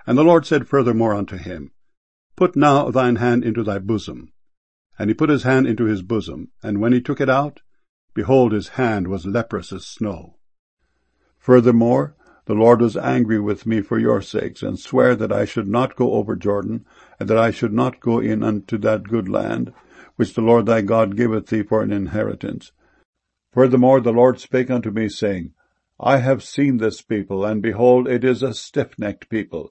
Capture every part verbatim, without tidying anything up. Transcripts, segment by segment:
And the Lord said furthermore unto him, Put now thine hand into thy bosom. And he put his hand into his bosom, and when he took it out, behold, his hand was leprous as snow. Furthermore, the Lord was angry with me for your sakes, and sware that I should not go over Jordan, and that I should not go in unto that good land, which the Lord thy God giveth thee for an inheritance. Furthermore, the Lord spake unto me, saying, I have seen this people, and behold, it is a stiff-necked people.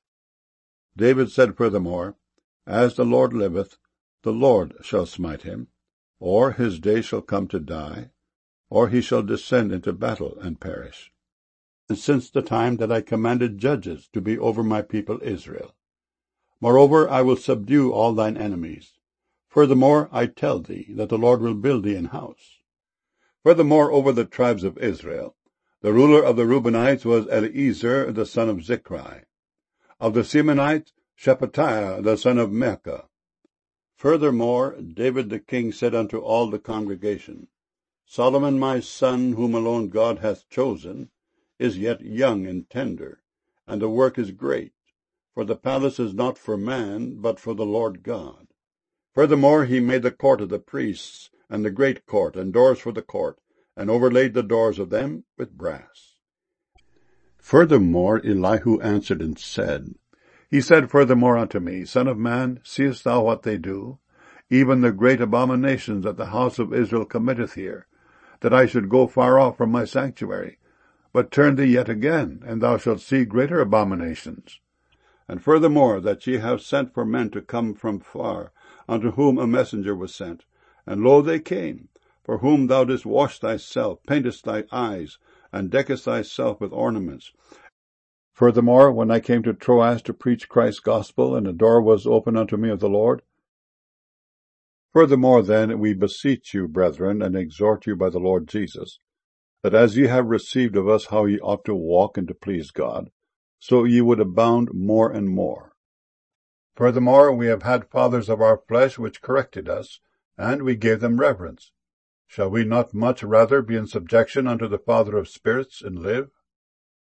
David said furthermore, As the Lord liveth, the Lord shall smite him, or his day shall come to die, or he shall descend into battle and perish. And since the time that I commanded judges to be over my people Israel. Moreover, I will subdue all thine enemies. Furthermore, I tell thee that the Lord will build thee an house. Furthermore, over the tribes of Israel, the ruler of the Reubenites was Eliezer the son of Zichri. Of the Simeonites, Shephatiah the son of Micah. Furthermore, David the king said unto all the congregation, Solomon my son, whom alone God hath chosen, is yet young and tender, and the work is great, for the palace is not for man, but for the Lord God. Furthermore, he made the court of the priests, and the great court, and doors for the court, and overlaid the doors of them with brass. Furthermore, Elihu answered and said, He said furthermore unto me, Son of man, seest thou what they do? Even the great abominations that the house of Israel committeth here, that I should go far off from my sanctuary. But turn thee yet again, and thou shalt see greater abominations. And furthermore, that ye have sent for men to come from far, unto whom a messenger was sent. And lo, they came, for whom thou didst wash thyself, paintest thy eyes, and deckest thyself with ornaments. Furthermore, when I came to Troas to preach Christ's gospel, and a door was opened unto me of the Lord. Furthermore then, we beseech you, brethren, and exhort you by the Lord Jesus, that as ye have received of us how ye ought to walk and to please God, so ye would abound more and more. Furthermore, we have had fathers of our flesh which corrected us, and we gave them reverence. Shall we not much rather be in subjection unto the Father of spirits, and live?